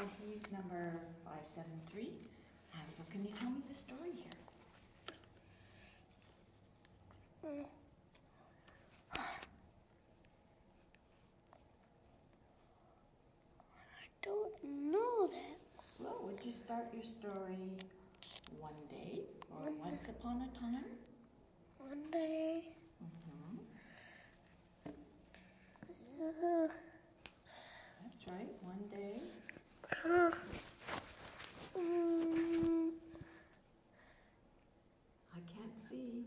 he's number 573. And so can you tell me the story here? I don't know that. Well, would you start your story one day or once upon a time? One day. That's right, one day. I can't see.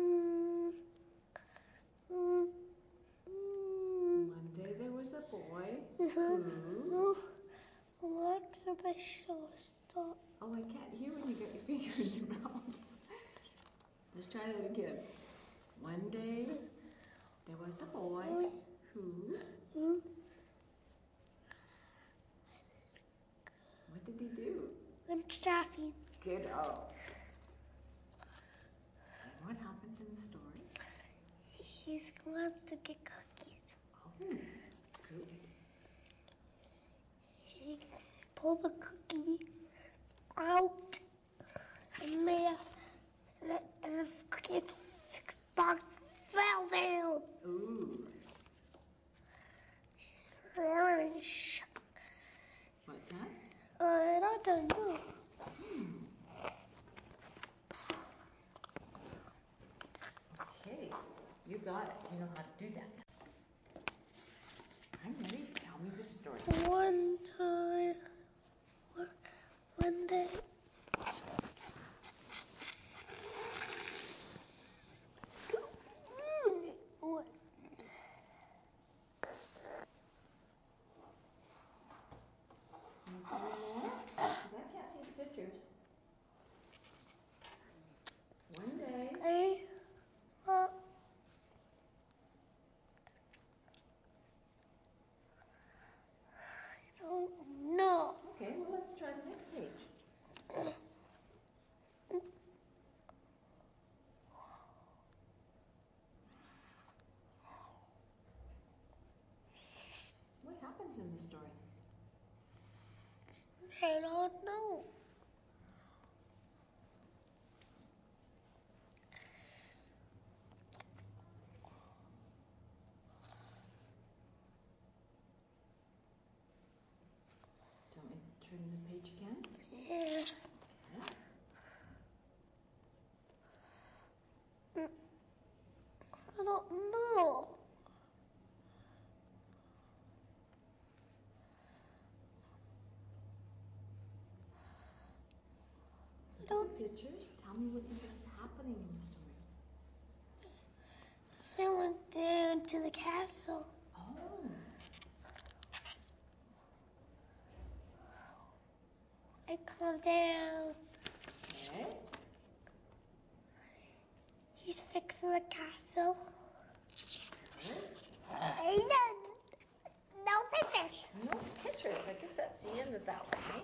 One day there was a boy who... What's my show stop? Oh, I can't hear when you got your finger in your mouth. Let's try that again. One day there was a boy who... What did he do? Went shopping. Good. Oh. And what happens in the story? He wants to get cookies. Oh, good. He pulled the cookie out and the cookies box fell down. Ooh. Orange. What's that? I don't know. Okay, you got it. You know how to do that. I'm ready. Tell me the story. One day. What? Can you tell me more? Because I can't see the pictures. One day. I don't know. Okay, well, let's try the next page. What happens in this story? I don't know. Do you want me to turn the page again? Yeah. Okay. I don't know. Look at the pictures. Tell me what you think is happening in the story. So I went down to the castle. Oh. I come down. Okay. He's fixing the castle. Good. No pictures. No pictures. I guess that's the end of that one, eh?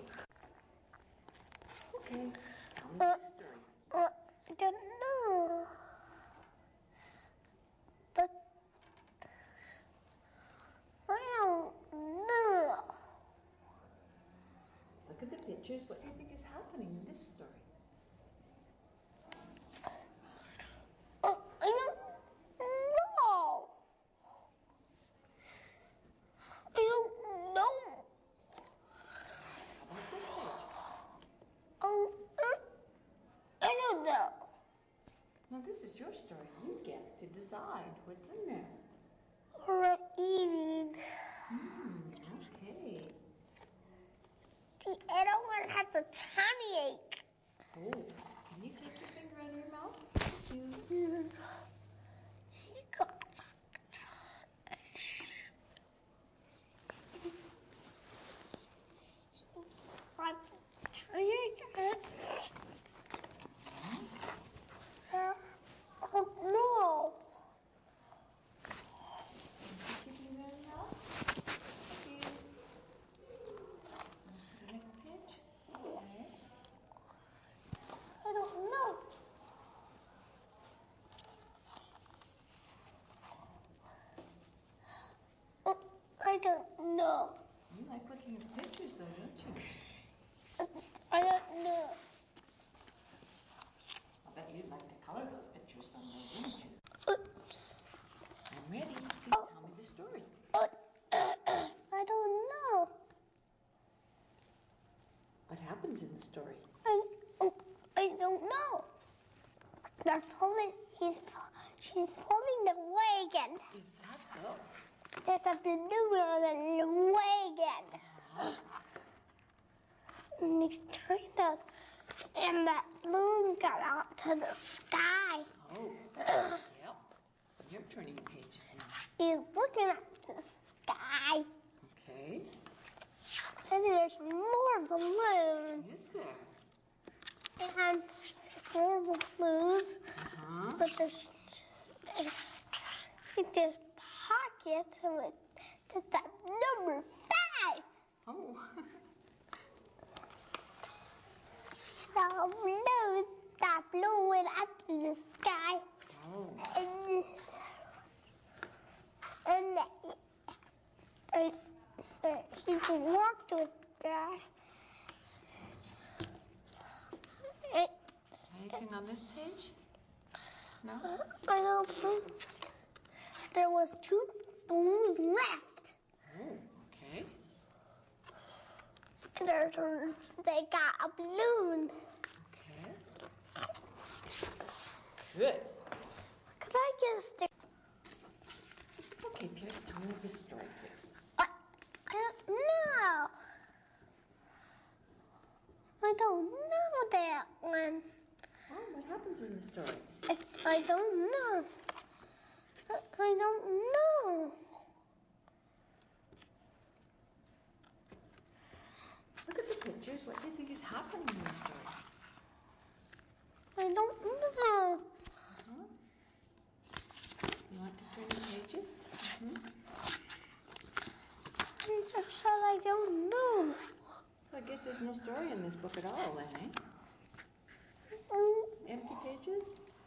Okay. Tell me the story. I don't know. But I don't know. Look at the pictures. What do you think is happening in this story? I don't know. I don't know. How about this page? I don't know. Now, this is your story. You get to decide what's in there. We're eating. Okay. The other one has a tummy ache. Oh, can you take your finger out of your mouth? Thank you. He got no. Keep your finger in your mouth. Thank you. Want to see the next page? Okay. I don't know. I don't know. You like looking at the pictures, though, don't you? I don't know. I bet you'd like to color those pictures someday, wouldn't you? Oops. I'm ready. Please tell me the story. I don't know. What happens in the story? I don't know. They're pulling. She's pulling the wagon. Is that so? There's a balloon on the wagon. And he's turning the, and the balloon got out to the sky. Oh, yep. You're turning the pages now. He's looking up to the sky. Okay. And there's more balloons. Is there? And more balloons. Uh-huh. But there's pockets of it. That's that number 5. Oh. The balloons that blew it up in the sky. Oh. And he walked with that. Anything on this page? No? I don't think there was 2 balloons left. Oh, okay. They got a balloon. Okay. Good. Could I get a stick? Okay, Pierce, tell me the story, please. I don't know. I don't know that one. Oh, what happens in the story? I don't know. I don't know. Look at the pictures. What do you think is happening in the story? I don't know. Uh-huh. You want to turn the pages? Mm-hmm. I just said I don't know. So I guess there's no story in this book at all then, eh? Empty pages?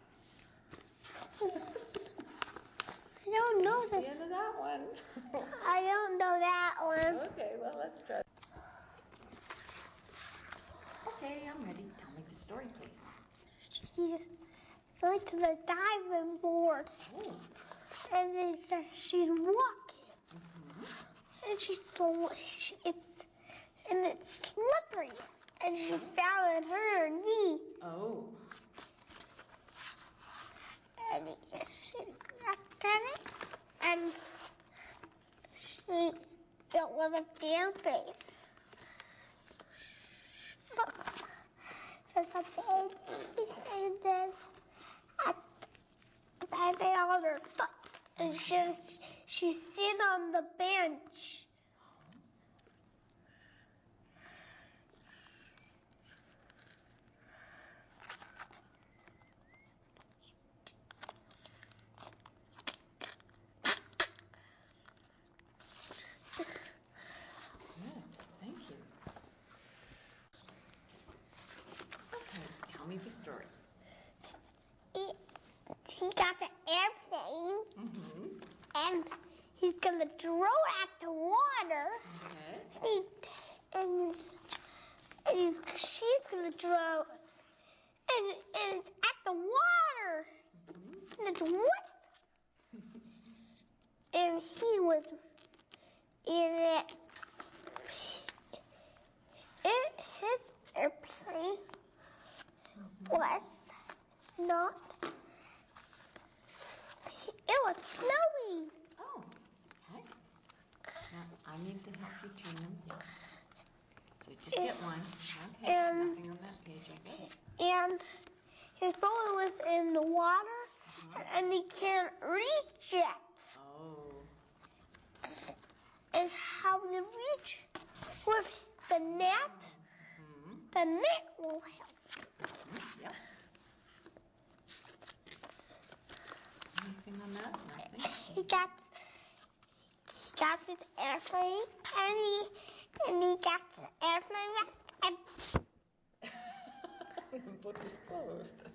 I don't know That's the this. end of that one. I don't know that one. Okay, well, let's try. Okay, I'm ready. Tell me the story, please. She's going to the diving board. Oh. And then she's walking. Mm-hmm. And it's slippery. And she fell on her knee. Oh. And she looked at it. And it was a damn face. There's a baby. And there's a baby on her foot. And she's sitting on the bench. Good. Thank you. Okay, tell me the story. He got an airplane. Mm-hmm. And he's gonna throw it at the water. Okay. She's gonna throw, and it's at the water. Mm-hmm. And it's what? And he was in it. His airplane was not. It was flowing. Oh, okay. Now, I need to help you turn them. Yeah. So just get one. Okay. Nothing on that page, I guess. And his boat was in the water, and he can't reach it. Oh. And how to reach with the net? Mm-hmm. The net will help. Mm-hmm. Yep. Anything on that? Nothing. He got his airplane, and he got the airplane back, and the book is closed.